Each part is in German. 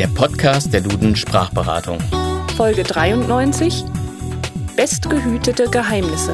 der Podcast der Duden Sprachberatung. Folge 93: Bestgehütete Geheimnisse.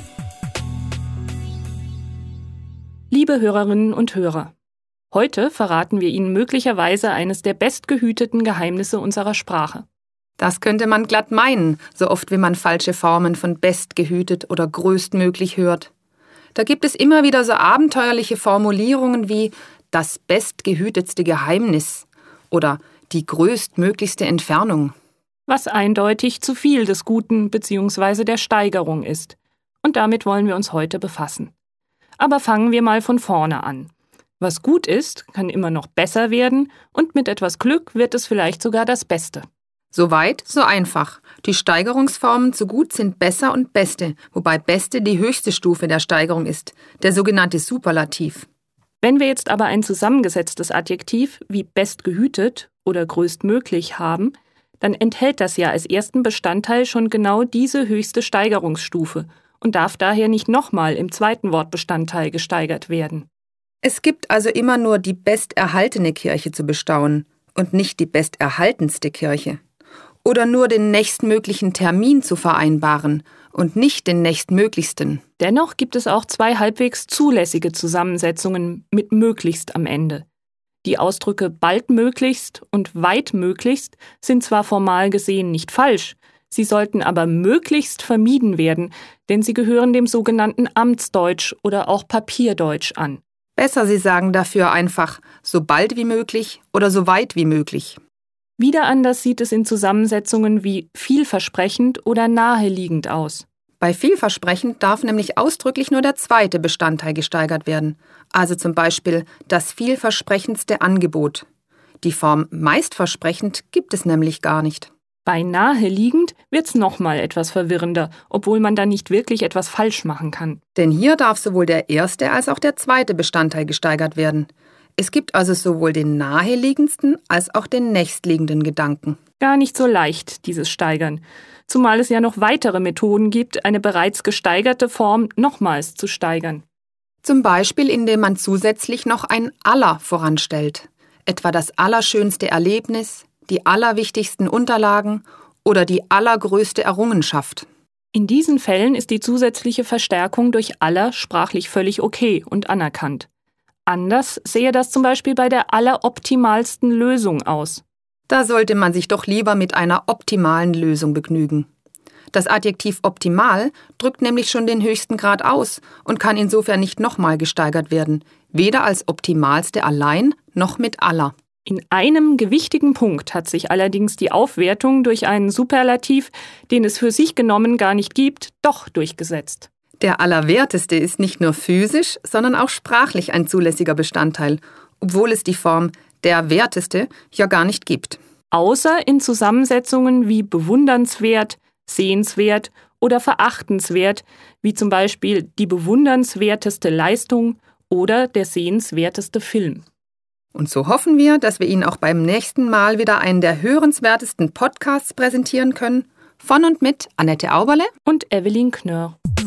Liebe Hörerinnen und Hörer, heute verraten wir Ihnen möglicherweise eines der bestgehüteten Geheimnisse unserer Sprache. Das könnte man glatt meinen, so oft wie man falsche Formen von bestgehütet oder größtmöglich hört. Da gibt es immer wieder so abenteuerliche Formulierungen wie das bestgehütetste Geheimnis oder die größtmöglichste Entfernung. Was eindeutig zu viel des Guten bzw. der Steigerung ist. Und damit wollen wir uns heute befassen. Aber fangen wir mal von vorne an. Was gut ist, kann immer noch besser werden und mit etwas Glück wird es vielleicht sogar das Beste. So weit, so einfach. Die Steigerungsformen zu gut sind besser und beste, wobei beste die höchste Stufe der Steigerung ist, der sogenannte Superlativ. Wenn wir jetzt aber ein zusammengesetztes Adjektiv wie bestgehütet oder größtmöglich haben, dann enthält das ja als ersten Bestandteil schon genau diese höchste Steigerungsstufe und darf daher nicht nochmal im zweiten Wortbestandteil gesteigert werden. Es gibt also immer nur die besterhaltene Kirche zu bestaunen und nicht die besterhaltenste Kirche. Oder nur den nächstmöglichen Termin zu vereinbaren und nicht den nächstmöglichsten. Dennoch gibt es auch zwei halbwegs zulässige Zusammensetzungen mit möglichst am Ende. Die Ausdrücke baldmöglichst und weitmöglichst sind zwar formal gesehen nicht falsch, sie sollten aber möglichst vermieden werden, denn sie gehören dem sogenannten Amtsdeutsch oder auch Papierdeutsch an. Besser, Sie sagen dafür einfach so bald wie möglich oder so weit wie möglich. Wieder anders sieht es in Zusammensetzungen wie vielversprechend oder naheliegend aus. Bei vielversprechend darf nämlich ausdrücklich nur der zweite Bestandteil gesteigert werden, also zum Beispiel das vielversprechendste Angebot. Die Form meistversprechend gibt es nämlich gar nicht. Bei naheliegend wird's nochmal etwas verwirrender, obwohl man da nicht wirklich etwas falsch machen kann. Denn hier darf sowohl der erste als auch der zweite Bestandteil gesteigert werden. Es gibt also sowohl den naheliegendsten als auch den nächstliegenden Gedanken. Gar nicht so leicht, dieses Steigern. Zumal es ja noch weitere Methoden gibt, eine bereits gesteigerte Form nochmals zu steigern. Zum Beispiel, indem man zusätzlich noch ein aller voranstellt. Etwa das allerschönste Erlebnis, die allerwichtigsten Unterlagen oder die allergrößte Errungenschaft. In diesen Fällen ist die zusätzliche Verstärkung durch aller sprachlich völlig okay und anerkannt. Anders sähe das zum Beispiel bei der alleroptimalsten Lösung aus. Da sollte man sich doch lieber mit einer optimalen Lösung begnügen. Das Adjektiv optimal drückt nämlich schon den höchsten Grad aus und kann insofern nicht nochmal gesteigert werden, weder als optimalste allein noch mit aller. In einem gewichtigen Punkt hat sich allerdings die Aufwertung durch einen Superlativ, den es für sich genommen gar nicht gibt, doch durchgesetzt. Der Allerwerteste ist nicht nur physisch, sondern auch sprachlich ein zulässiger Bestandteil, obwohl es die Form der Werteste ja gar nicht gibt. Außer in Zusammensetzungen wie bewundernswert, sehenswert oder verachtenswert, wie zum Beispiel die bewundernswerteste Leistung oder der sehenswerteste Film. Und so hoffen wir, dass wir Ihnen auch beim nächsten Mal wieder einen der hörenswertesten Podcasts präsentieren können. Von und mit Annette Auberle und Evelyn Knörr.